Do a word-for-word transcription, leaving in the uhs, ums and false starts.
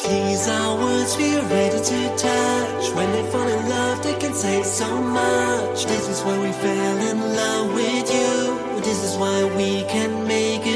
These are words we're ready to touch. When they fall in love, they can say so much. This is why we fell in love with you. This is why we can make